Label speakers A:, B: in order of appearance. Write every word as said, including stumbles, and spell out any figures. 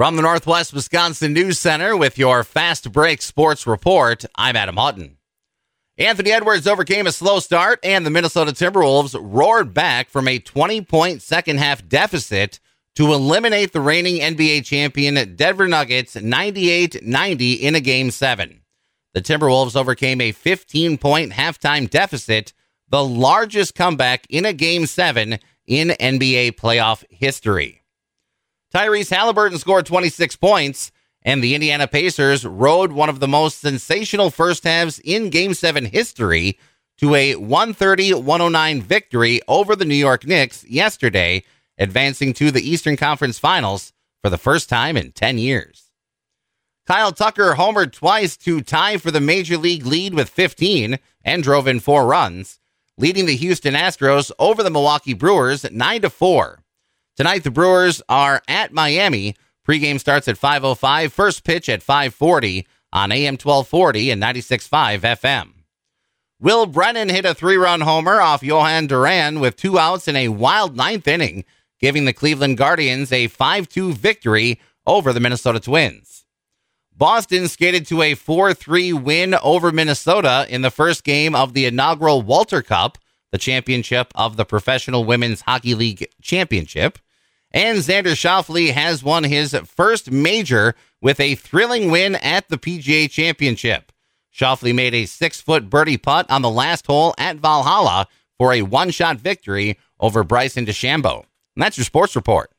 A: From the Northwest Wisconsin News Center with your Fast Break Sports Report, I'm Adam Hutton. Anthony Edwards overcame a slow start, and the Minnesota Timberwolves roared back from a twenty-point second-half deficit to eliminate the reigning N B A champion Denver Nuggets ninety-eight ninety in a Game seven. The Timberwolves overcame a fifteen-point halftime deficit, the largest comeback in a Game seven in N B A playoff history. Tyrese Halliburton scored twenty-six points, and the Indiana Pacers rode one of the most sensational first halves in Game seven history to a one thirty to one oh nine victory over the New York Knicks yesterday, advancing to the Eastern Conference Finals for the first time in ten years. Kyle Tucker homered twice to tie for the Major League lead with fifteen and drove in four runs, leading the Houston Astros over the Milwaukee Brewers nine to four. Tonight, the Brewers are at Miami. Pregame starts at five oh five, first pitch at five forty on A M twelve forty and ninety-six point five F M. Will Brennan hit a three-run homer off Johan Duran with two outs in a wild ninth inning, giving the Cleveland Guardians a five two victory over the Minnesota Twins. Boston skated to a four three win over Minnesota in the first game of the inaugural Walter Cup, the championship of the Professional Women's Hockey League Championship. And Xander Schauffele has won his first major with a thrilling win at the P G A Championship. Schauffele made a six-foot birdie putt on the last hole at Valhalla for a one-shot victory over Bryson DeChambeau. And that's your sports report.